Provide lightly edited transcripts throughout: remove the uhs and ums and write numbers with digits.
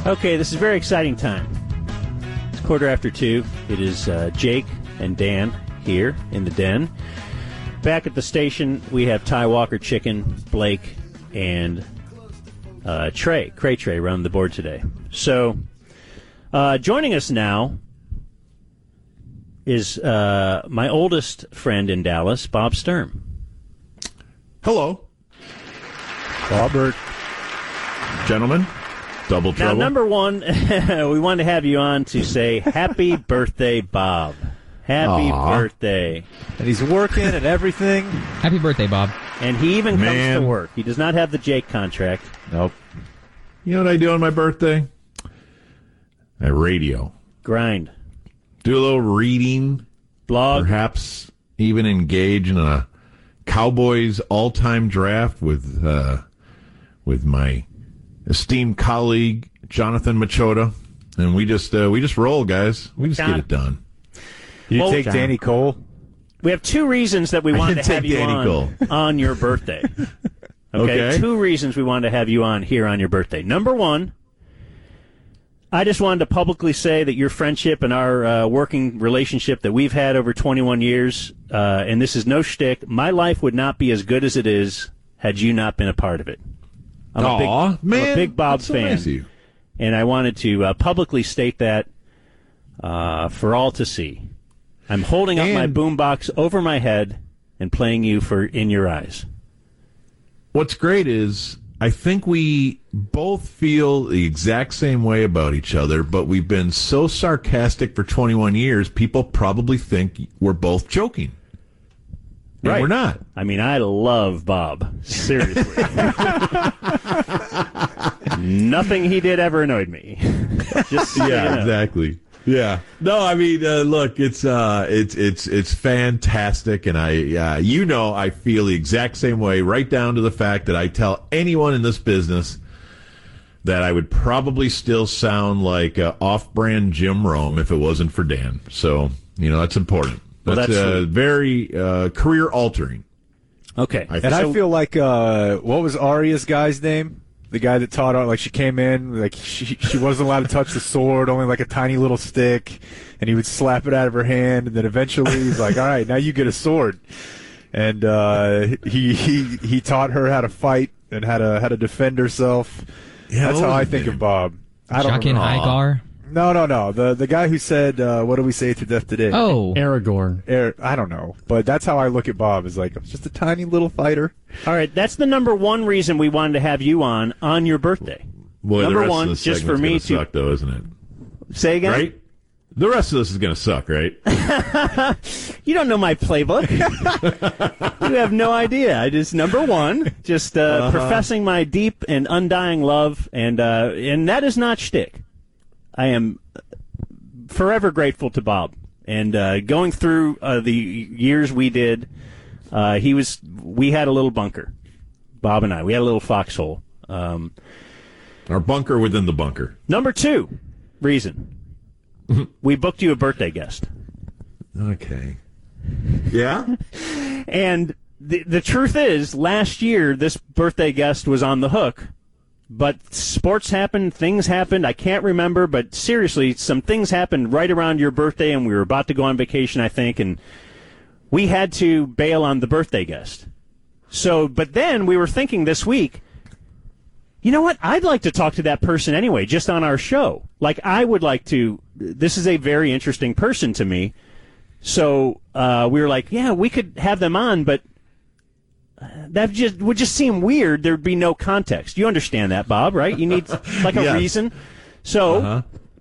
Okay, this is a very exciting time. It's 2:15. It is Jake and Dan here in the den. Back at the station, we have Ty Walker Chicken, Blake, and Trey run the board today. So, joining us now is my oldest friend in Dallas, Bob Sturm. Hello. Robert. Gentlemen, double trouble. Now, number one, we wanted to have you on to say happy birthday, Bob. Happy birthday. And he's working and everything. Happy birthday, Bob. And he even comes to work. He does not have the Jake contract. Nope. You know what I do on my birthday? I radio. Grind. Do a little reading. Blog. Perhaps even engage in a Cowboys all-time draft with my esteemed colleague Jonathan Machota, and we just roll, guys. We just get it done. You take Danny Cole. We have two reasons that we wanted to have you on your birthday. Okay, 2 reasons we wanted to have you on here on your birthday. Number one, I just wanted to publicly say that your friendship and our working relationship that we've had over 21 years, and this is no shtick, my life would not be as good as it is had you not been a part of it. I'm a big Bob fan, nice of you. And I wanted to publicly state that for all to see. I'm holding up my boombox over my head and playing you for In Your Eyes. What's great is I think we both feel the exact same way about each other, but we've been so sarcastic for 21 years, people probably think we're both joking. And right. We're not. I mean, I love Bob. Seriously. Nothing he did ever annoyed me. Just exactly. Yeah. No, I mean, look, it's fantastic, and I feel the exact same way, right down to the fact that I tell anyone in this business that I would probably still sound like off-brand Jim Rome if it wasn't for Dan. So, that's important. That's very career-altering. Okay. I feel like, what was Arya's guy's name? The guy that taught her, like, she came in, like, she wasn't allowed to touch the sword, only like a tiny little stick, and he would slap it out of her hand, and then eventually he's like, all right, now you get a sword. And he taught her how to fight and how to defend herself. Yeah, that's how I think of Bob. I don't Jaqen H'ghar? No. The guy who said, what do we say to death today? Oh. Aragorn. I don't know. But that's how I look at Bob, is like, just a tiny little fighter. All right, that's the number one reason we wanted to have you on your birthday. Boy, number the rest one, of this just for me to suck, though, isn't it? Say again? Right? The rest of this is going to suck, right? You don't know my playbook. You have no idea. I just, number one, just professing my deep and undying love, and that is not shtick. I am forever grateful to Bob. And going through the years we did, we had a little bunker. Bob and I. We had a little foxhole. Our bunker within the bunker. Number 2 reason. We booked you a birthday guest. Okay. Yeah? And the truth is, last year, this birthday guest was on the hook. But sports happened, things happened, I can't remember, but seriously, some things happened right around your birthday, and we were about to go on vacation, I think, and we had to bail on the birthday guest. So, but then we were thinking this week, you know what, I'd like to talk to that person anyway, just on our show. Like, I would like to, this is a very interesting person to me, so we were like, yeah, we could have them on, but that would just seem weird. There'd be no context. You understand that, Bob, right? You need like a reason. So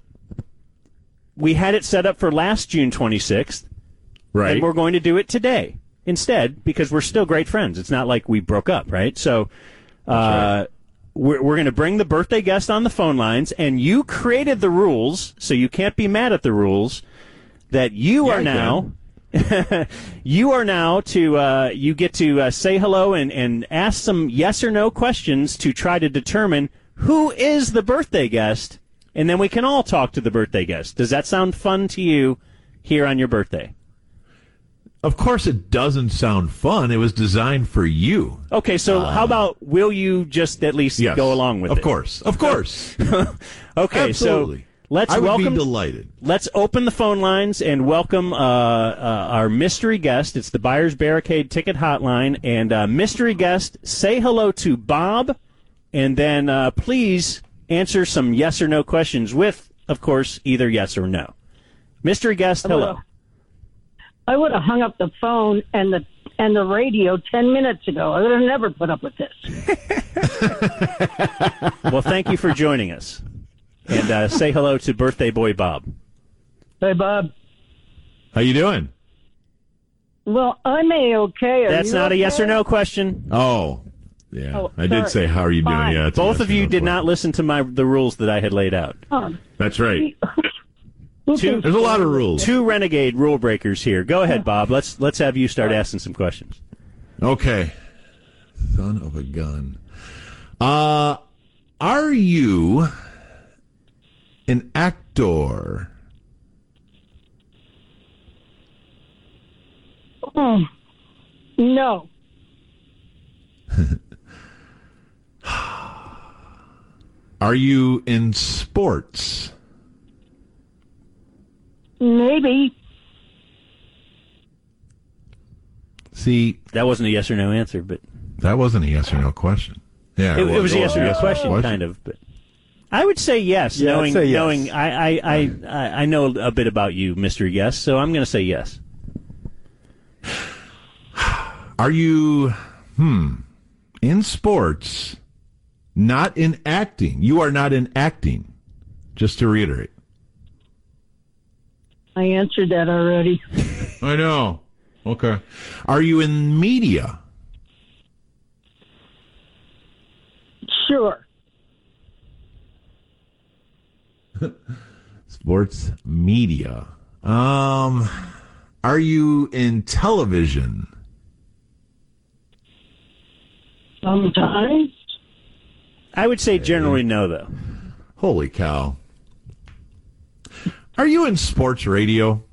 we had it set up for last June 26th, right? And we're going to do it today instead because we're still great friends. It's not like we broke up, right? So we're going to bring the birthday guest on the phone lines, and you created the rules, so you can't be mad at the rules, that you are now... you get to say hello and ask some yes or no questions to try to determine who is the birthday guest, and then we can all talk to the birthday guest. Does that sound fun to you here on your birthday? Of course it doesn't sound fun. It was designed for you. Okay, so how about will you just at least Yes. go along with it? Of course. Okay, Absolutely. so let's I would welcome. be delighted. Let's open the phone lines and welcome our mystery guest. It's the Buyers Barricade Ticket Hotline, and mystery guest, say hello to Bob, and then please answer some yes or no questions with, of course, either yes or no. Mystery guest, hello. I would have hung up the phone and the radio 10 minutes ago. I would have never put up with this. Well, thank you for joining us. And say hello to birthday boy Bob. Hey, Bob. How you doing? Well, I'm A-okay. Are That's you not a okay? yes or no question. Oh, yeah. Oh, I did sorry. say, how are you doing? Fine. Yeah, it's a Both yes of or you no did question. not listen to the rules that I had laid out. That's right. Two- There's a lot of rules. Two renegade rule breakers here. Go ahead, Bob. Let's have you start asking some questions. Okay. Son of a gun. Are you an actor? No. Are you in sports? Maybe. See, That wasn't a yes or no answer, but that wasn't a yes or no question. Yeah, it was a yes or no yes question, kind of. But I would say yes, Yeah, I'd knowing say yes. knowing I know a bit about you, mystery guest, so I'm going to say yes. Are you, in sports, not in acting? You are not in acting, just to reiterate. I answered that already. I know. Okay. Are you in media? Sure. Sports media. Are you in television? Sometimes. I would say generally no, though. Holy cow. Are you in sports radio?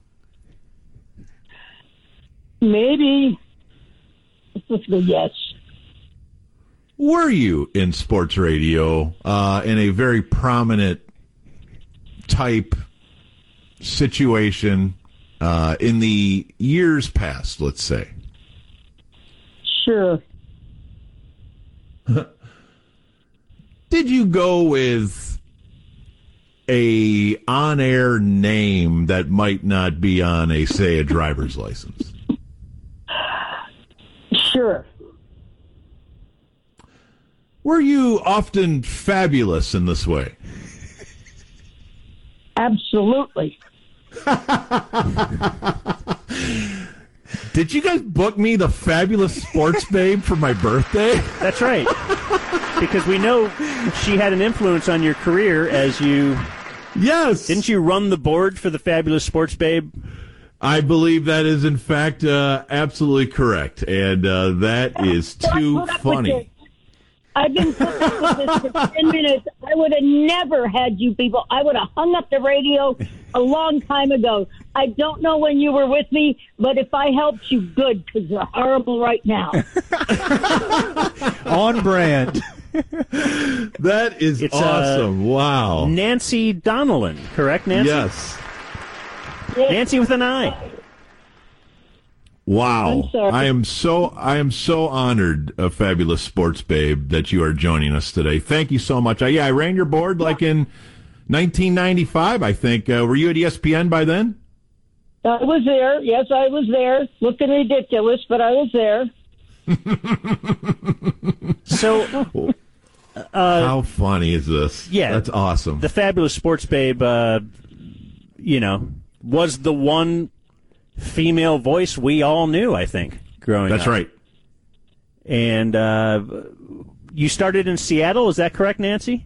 Maybe. Let's go yes. Were you in sports radio in a very prominent type situation in the years past, let's say? Sure. Did you go with a on-air name that might not be on a, say, a driver's license? Sure. Were you often fabulous in this way? Absolutely. Did you guys book me the Fabulous Sports Babe for my birthday? That's right. Because we know she had an influence on your career as you... Yes. Didn't you run the board for the Fabulous Sports Babe? I believe that is, in fact, absolutely correct. And that is too funny. I've been putting up with this for 10 minutes. I would have never had you people. I would have hung up the radio a long time ago. I don't know when you were with me, but if I helped you, good, because you're horrible right now. On brand. That is It's, awesome. Wow. Nancy Donnellan, correct, Nancy? Yes. Nancy with an I. Wow. I'm sorry. I am so honored, Fabulous Sports Babe, that you are joining us today. Thank you so much. I ran your board like in 1995, I think. Were you at ESPN by then? I was there. Yes, I was there. Looking ridiculous, but I was there. So, How funny is this? yeah. That's awesome. the Fabulous Sports Babe, was the one female voice we all knew, I think, growing up. That's right. And you started in Seattle, is that correct, Nancy?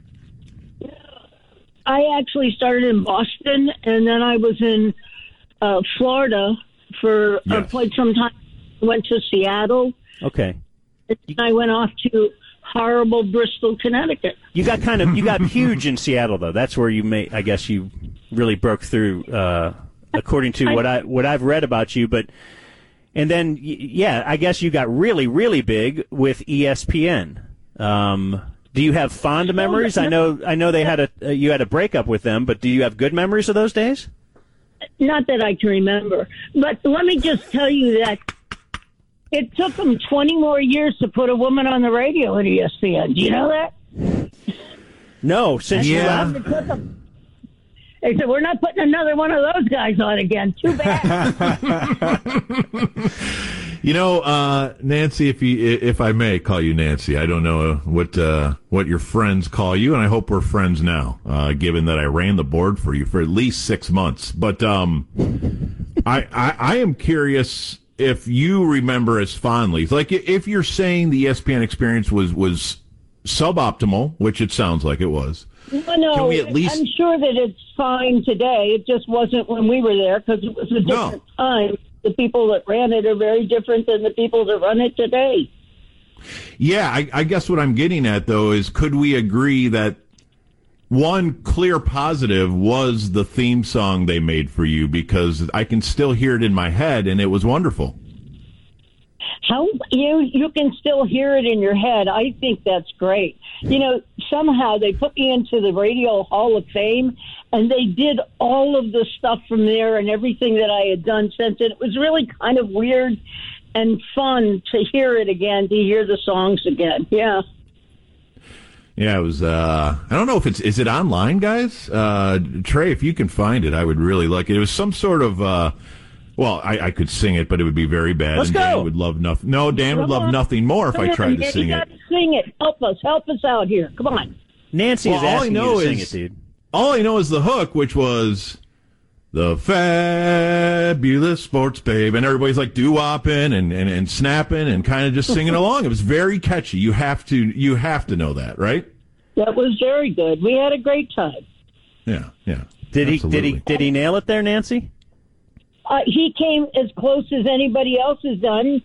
I actually started in Boston, and then I was in Florida for Yes. quite some time. Went to Seattle, Okay. and I went off to horrible Bristol, Connecticut. You got huge in Seattle, though. That's where I guess you really broke through, according to what I've read about you. But And then, yeah, I guess you got really, really big with ESPN. Do you have fond memories? I know they had you had a breakup with them, but do you have good memories of those days? Not that I can remember, but let me just tell you that it took them 20 more years to put a woman on the radio at ESPN. Do you know that? No, since you left. They said, we're not putting another one of those guys on again. Too bad. Nancy, if I may call you Nancy, I don't know what your friends call you, and I hope we're friends now, given that I ran the board for you for at least 6 months. But I am curious if you remember as fondly, like if you're saying the ESPN experience was suboptimal, which it sounds like it was. No, can we at least... I'm sure that it's fine today. It just wasn't when we were there because it was a different time. The people that ran it are very different than the people that run it today. Yeah, I guess what I'm getting at, though, is could we agree that one clear positive was the theme song they made for you, because I can still hear it in my head, and it was wonderful. How you can still hear it in your head. I think that's great. Somehow they put me into the Radio Hall of Fame, and they did all of the stuff from there and everything that I had done since. It was really kind of weird and fun to hear it again, to hear the songs again. Yeah. Yeah, it was, I don't know if is it online, guys? Trey, if you can find it, I would really like it. It was some sort of, well, I could sing it, but it would be very bad. Let's and go. Dan would love nothing. No, Dan would love nothing more if I tried to sing it. You got to sing it. Help us out here. Come on. Nancy is asking you to sing it, dude. All I know is the hook, which was the fabulous sports babe, and everybody's like doo-wopping and snapping and kind of just singing along. It was very catchy. You have to know that, right? That was very good. We had a great time. Yeah. Did Absolutely. he nail it there, Nancy? He came as close as anybody else has done.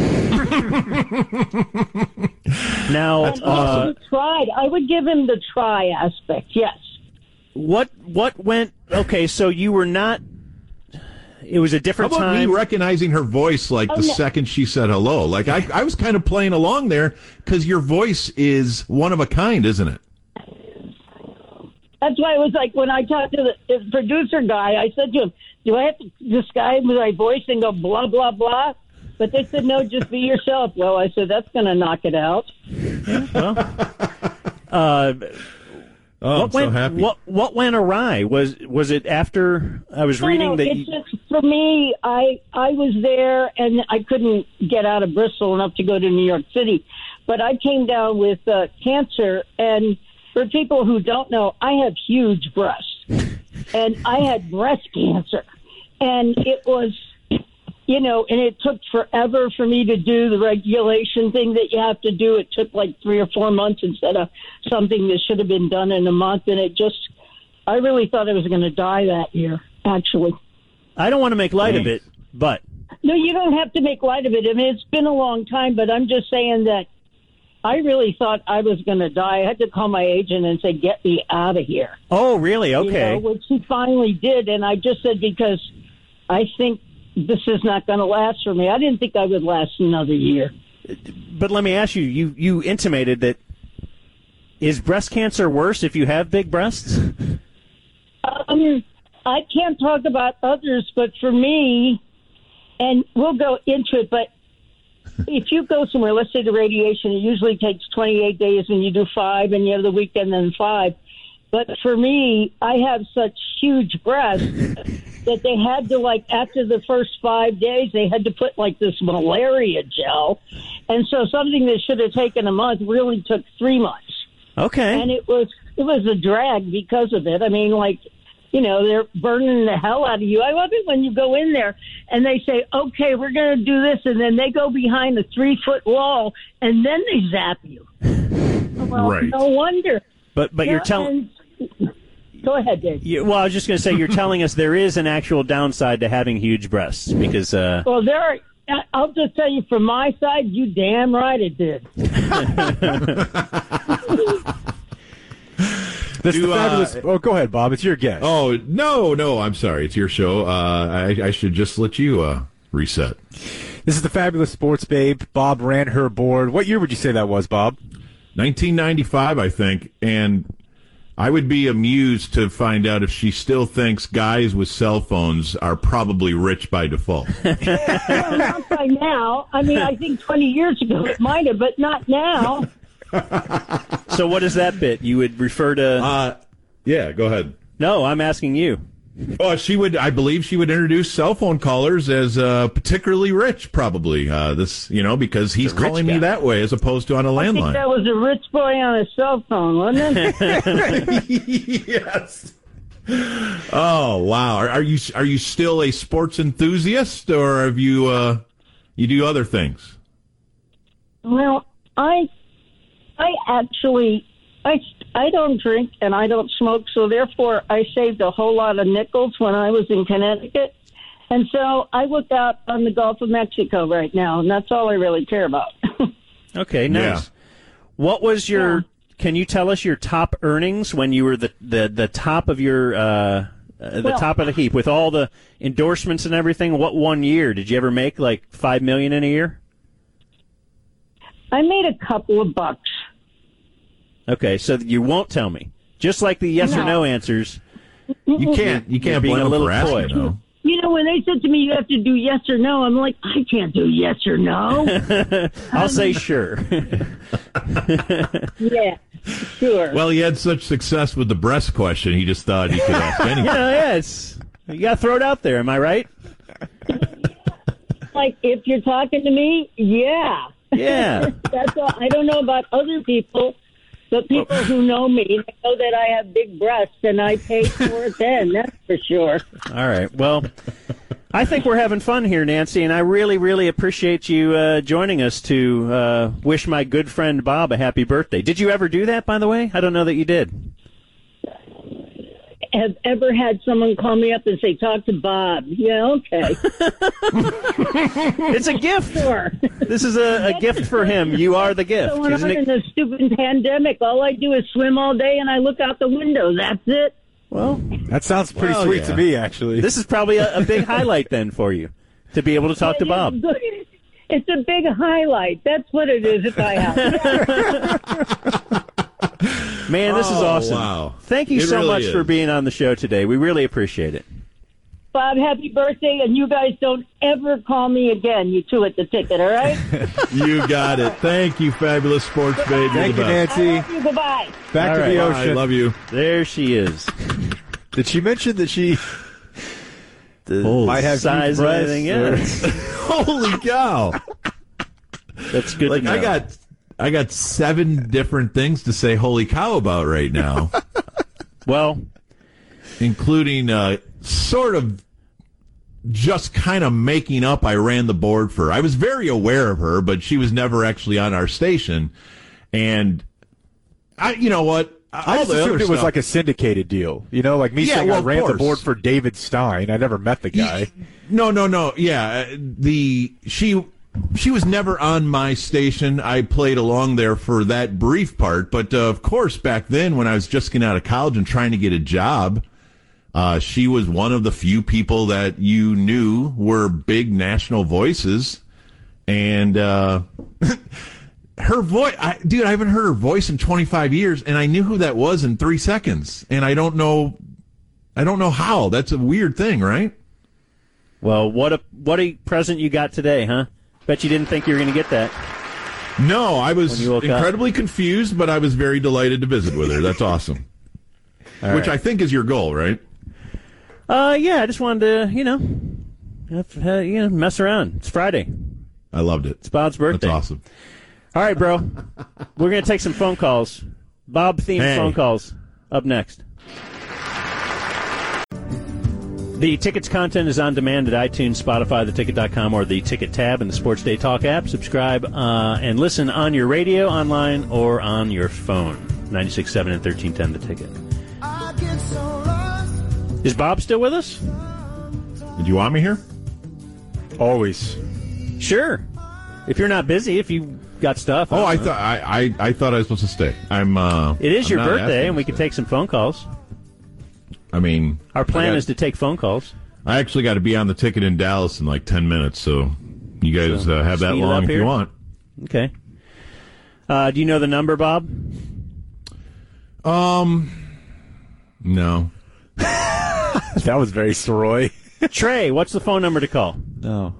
Now, he tried. I would give him the try aspect. Yes. What went? Okay, so you were not. It was a different How about time. me recognizing her voice like the second she said hello? Like I was kind of playing along there because your voice is one of a kind, isn't it? That's why it was like when I talked to the producer guy, I said to him, do I have to describe my voice and go blah, blah, blah? But they said, no, just be yourself. Well, I said, that's going to knock it out. I'm so happy. What went awry? Was it after I was reading that? Just, for me, I was there and I couldn't get out of Bristol enough to go to New York City, but I came down with cancer. And for people who don't know, I have huge breasts, and I had breast cancer, and it was. And it took forever for me to do the regulation thing that you have to do. It took like 3 or 4 months instead of something that should have been done in a month. And I really thought I was going to die that year, actually. I don't want to make light of it, but. No, you don't have to make light of it. I mean, it's been a long time, but I'm just saying that I really thought I was going to die. I had to call my agent and say, get me out of here. Oh, really? Okay. Which he finally did. And I just said, because I think this is not going to last for me. I didn't think I would last another year. But let me ask you, you intimated that, is breast cancer worse if you have big breasts? I can't talk about others, but for me, and we'll go into it, but if you go somewhere, let's say the radiation, it usually takes 28 days and you do 5 and you have the weekend then 5. But for me, I have such huge breasts that they had to, like, after the first 5 days, they had to put, like, this malaria gel. And so something that should have taken a month really took 3 months. Okay. And it was a drag because of it. I mean, like, they're burning the hell out of you. I love it when you go in there and they say, okay, we're going to do this. And then they go behind a 3-foot wall and then they zap you. Well, right. No wonder. But you're telling... Go ahead, Dave. Well, I was just going to say, you're telling us there is an actual downside to having huge breasts because. Well, there are. I'll just tell you from my side, you damn right it did. This is the fabulous. Go ahead, Bob. It's your guess. Oh no, I'm sorry. It's your show. I should just let you reset. This This is the Fabulous Sports Babe. Bob ran her board. What year would you say that was, Bob? 1995, I think, and I would be amused to find out if she still thinks guys with cell phones are probably rich by default. Well, not by now. I mean, I think 20 years ago it might have, but not now. So what is that bit? You would refer to... Yeah, go ahead. No, I'm asking you. Oh, I believe she would introduce cell phone callers as particularly rich, probably. Because he's calling me that way as opposed to on a I think landline. that was a rich boy on a cell phone, wasn't it? Yes. Oh, wow. Are you still a sports enthusiast, or have you you do other things? Well, I actually I don't drink and I don't smoke, so therefore I saved a whole lot of nickels when I was in Connecticut. And so I look out on the Gulf of Mexico right now, and that's all I really care about. Okay, nice. Yeah. What was your... Can you tell us your top earnings when you were the top of your top of the heap with all the endorsements and everything? What one year did you ever make like $5 million in a year? I made a couple of bucks. Okay, so you won't tell me. Just like the yes or no answers. You can't being blame a him little for asking, coy. though. You know, when they said to me, you have to do yes or no, I'm like, I can't do yes or no. I'll say sure. Yeah, sure. Well, he had such success with the breast question, he just thought he could ask anything. You got to throw it out there. Am I right? Like, if you're talking to me, yeah. Yeah. That's all. I don't know about other people, but people who know me, they know that I have big breasts, and I paid for it then, that's for sure. All right. Well, I think we're having fun here, Nancy, and I really, really appreciate you joining us to wish my good friend Bob a happy birthday. Did you ever do that, by the way? I don't know that you did. Have ever had someone call me up and say, talk to Bob? Yeah, okay. It's a gift. Sure. This is a gift for him. You are the gift, Going isn't on in it? the stupid pandemic, all I do is swim all day and I look out the window. That's it. Well, That sounds pretty Well, sweet yeah. to me, actually. this is probably a big highlight then for you, to be able to talk to Bob. It's a big highlight. That's what it is at my house. Man, this is awesome. Wow. Thank you It so really much for is. being on the show today. We really appreciate it. Bob, happy birthday, and you guys don't ever call me again, you two at the ticket, all right? You got it. Thank you, Fabulous Sports Babe. Thank You're you, the best. I Nancy. love you. Goodbye. Back All to right. the Bye. ocean. Love you. There she is. Did she mention that she The might have size huge of breasts, anything, yeah. Holy cow. That's good Like, to know. I got 7 different things to say holy cow about right now, Well, including sort of just kind of making up I ran the board for her. I was very aware of her, but she was never actually on our station. And you know what? I just All the other assumed it was stuff- like a syndicated deal. You know, like me Yeah, saying well, I of ran the course. board for David Stein. I never met the guy. No. Yeah, she was never on my station. I played along there for that brief part, but of course, back then when I was just getting out of college and trying to get a job, she was one of the few people that you knew were big national voices, and her voice, dude, I haven't heard her voice in 25 years, and I knew who that was in 3 seconds, and I don't know how. That's a weird thing, right? well, what a present you got today, huh? Bet you didn't think you were going to get that. No, I was When you woke up. incredibly confused, but I was very delighted to visit with her. That's awesome. All Which right. I think is your goal, right? Yeah, I just wanted to, mess around. It's Friday. I loved it. It's Bob's birthday. That's awesome. All right, bro. We're going to take some phone calls. Bob-themed Hey. phone calls up next. The Tickets content is on demand at iTunes, Spotify, theticket.com, or the Ticket tab in the Sports Day Talk app. Subscribe and listen on your radio, online, or on your phone. 96.7 and 1310 The Ticket. Is Bob still with us? Did you want me here? Always. Sure. If you're not busy, if you got stuff. Oh, I don't know. thought I thought I was supposed to stay. I'm. It is I'm your not birthday, asking and we to can stay. take some phone calls. I mean, Our plan I got- is to take phone calls. I actually got to be on the ticket in Dallas in like 10 minutes, so You guys have that speed it long up if here. you want. Okay. Do you know the number, Bob? No. That was very Soroy. Trey, what's the phone number to call? No.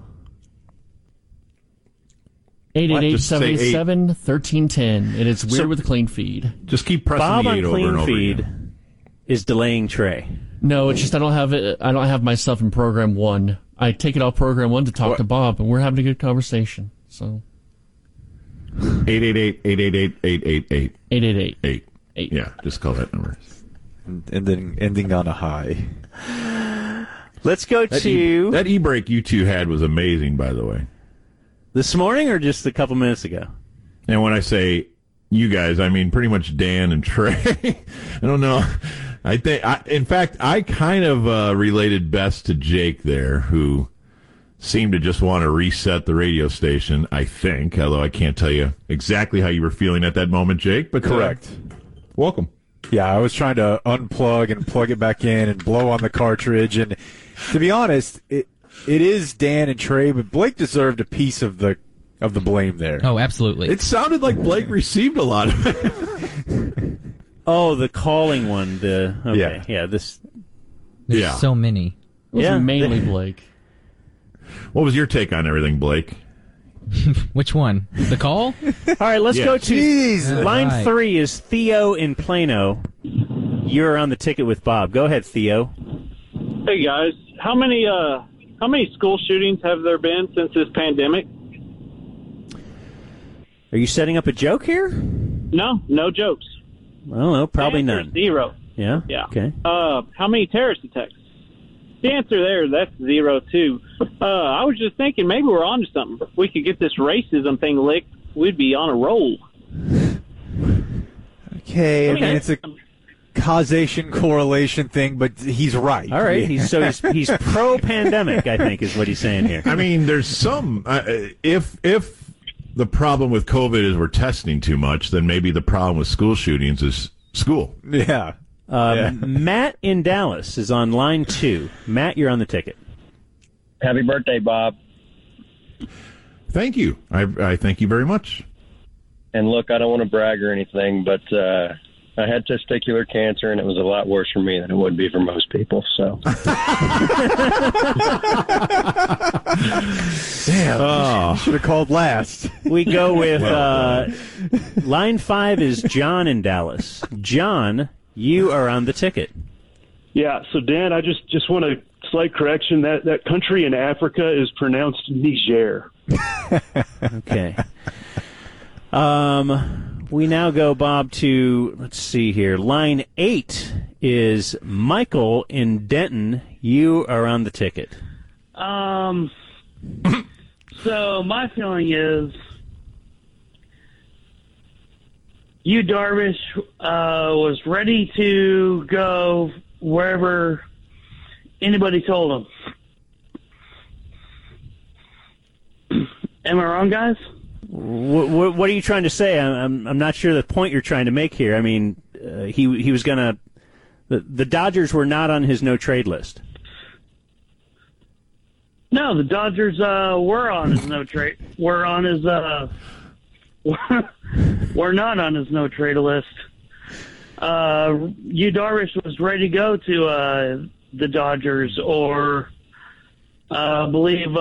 888-787-1310. And it's weird with the clean feed. Just keep pressing Bob the on 8 over clean and over feed again. is delaying Trey. No, it's just I don't have myself in program 1. I take it off program 1 to talk to Bob, and we're having a good conversation. So 888-888-888. 888. 8. Yeah, just call that number. And then ending on a high. Let's go to That e-break you two had was amazing, by the way. this morning or just a couple minutes ago? And when I say you guys, I mean pretty much Dan and Trey. I don't know. In fact, I kind of related best to Jake there, who seemed to just want to reset the radio station, I think, although I can't tell you exactly how you were feeling at that moment, Jake. But Correct. Welcome. Yeah, I was trying to unplug and plug it back in and blow on the cartridge. And to be honest, it is Dan and Trey, but Blake deserved a piece of the blame there. Oh, absolutely. It sounded like Blake received a lot of it. Oh, the calling one. There's Yeah. so many. It was Yeah. mainly Blake. What was your take on everything, Blake? Which one? The call? All right, let's Yeah. go to Jeez. line Right. 3 is Theo in Plano. You're on the ticket with Bob. Go ahead, Theo. Hey guys, how many school shootings have there been since this pandemic? Are you setting up a joke here? No jokes. I don't know. Probably The answer is none. 0. Yeah? Yeah. Okay. How many terrorist attacks? The answer there, that's 0 too. I was just thinking maybe we're onto something. If we could get this racism thing licked, we'd be on a roll. Okay, I mean, it's a causation correlation thing, but he's right. All right. He's pro-pandemic, I think, is what he's saying here. I mean, there's some. If the problem with COVID is we're testing too much, then maybe the problem with school shootings is school. Yeah. Matt in Dallas is on line 2. Matt, you're on the ticket. Happy birthday, Bob. Thank you. I thank you very much. And look, I don't want to brag or anything, but I had testicular cancer, and it was a lot worse for me than it would be for most people. So, Damn. Should have called last. We go with line 5 is John in Dallas. John, you are on the ticket. Yeah, so Dan, I just want a slight correction. That country in Africa is pronounced Niger. Okay. We now go, Bob, to, let's see here. Line 8 is Michael in Denton. You are on the ticket. So my feeling is Yu Darvish was ready to go wherever anybody told him. Am I wrong, guys? What are you trying to say? I'm not sure the point you're trying to make here. I mean, he was gonna. The Dodgers were not on his no trade list. No, the Dodgers were on his no trade. Were on his were not on his no trade list. Yu Darvish was ready to go to the Dodgers or I believe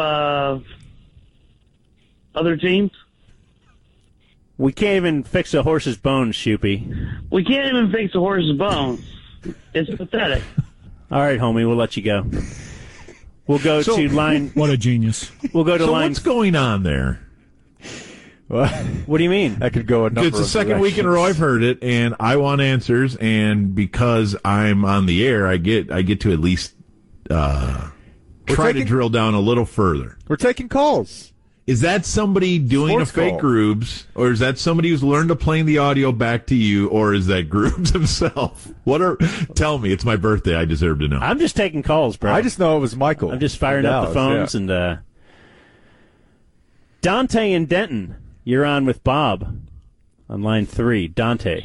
other teams. We can't even fix a horse's bones, Shoopy. We can't even fix a horse's bones. It's pathetic. All right, homie, we'll let you go. We'll go to line. What a genius. We'll go to So line. what's going on there? What do you mean? That could go a number It's the of second week in a row I've directions. heard it, and I want answers. And because I'm on the air, I get to at least try to taking- drill down a little further. We're taking calls. Is that somebody doing Sports a fake call. Grooves, or is that somebody who's learned to play the audio back to you, or is that Grooves himself? Tell me, it's my birthday. I deserve to know. I'm just taking calls, bro. I just know it was Michael. I'm just firing up the Dallas, phones and Dante in Denton. You're on with Bob on line 3. Dante.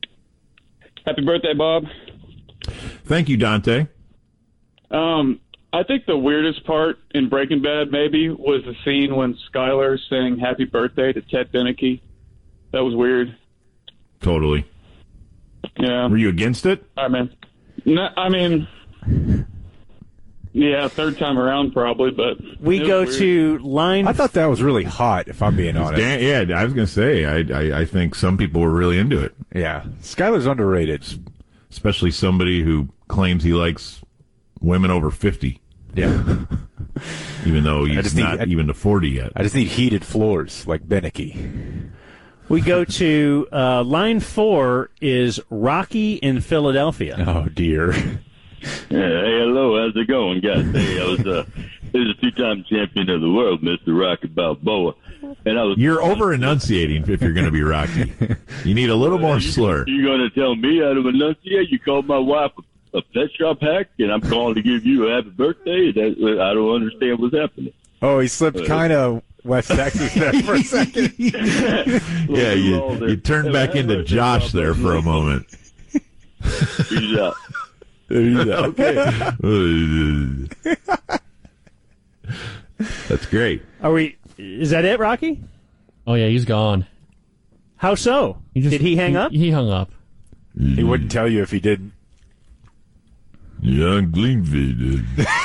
Happy birthday, Bob. Thank you, Dante. I I think the weirdest part in Breaking Bad maybe was the scene when Skyler sang "Happy Birthday" to Ted Beneke. That was weird. Totally. Yeah. Were you against it? I mean, yeah, third time around probably, but we go to line. I thought that was really hot, if I'm being honest. Yeah, I was going to say, I think some people were really into it. Yeah. Skyler's underrated. Especially somebody who claims he likes women over 50. Yeah. Even though he's not even to 40 yet. I just need heated floors like Beneke. We go to line 4 is Rocky in Philadelphia. Oh, dear. Yeah, hey, hello, how's it going, guys? Hey, I was a 2-time champion of the world, Mr. Rocky Balboa. And you're over-enunciating if you're going to be Rocky. You need a little more slur. You're going to tell me how to enunciate? You called my wife a pet shop hack, and I'm calling to give you a happy birthday? I don't understand what's happening. Oh, he slipped kind of West Texas there for a second. Yeah, you turned back into Josh there for a moment. He's out. Okay. That's great. Is that it, Rocky? Oh, yeah, he's gone. How so? Did he hang up? He hung up. He wouldn't tell you if he didn't. Young Greenfield.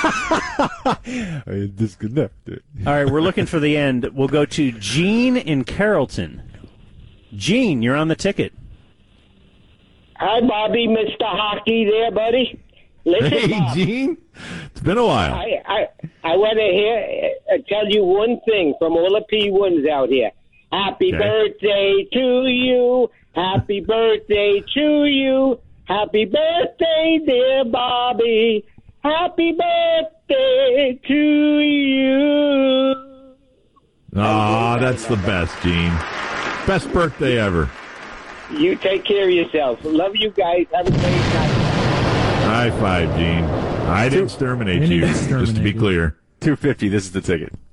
I disconnected. All right, we're looking for the end. We'll go to Gene in Carrollton. Gene, you're on the ticket. Hi, Bobby, Mr. Hockey there, buddy. Listen, hey, Bob, Gene. It's been a while. I want to tell you one thing from all the P1s out here. Happy birthday to you. Happy birthday to you. Happy birthday, dear Bobby. Happy birthday to you. Aw, that's the best, Gene. Best birthday ever. You take care of yourself. Love you guys. Have a great night. High five, Gene. I didn't exterminate you, just to be clear. $250, this is the ticket.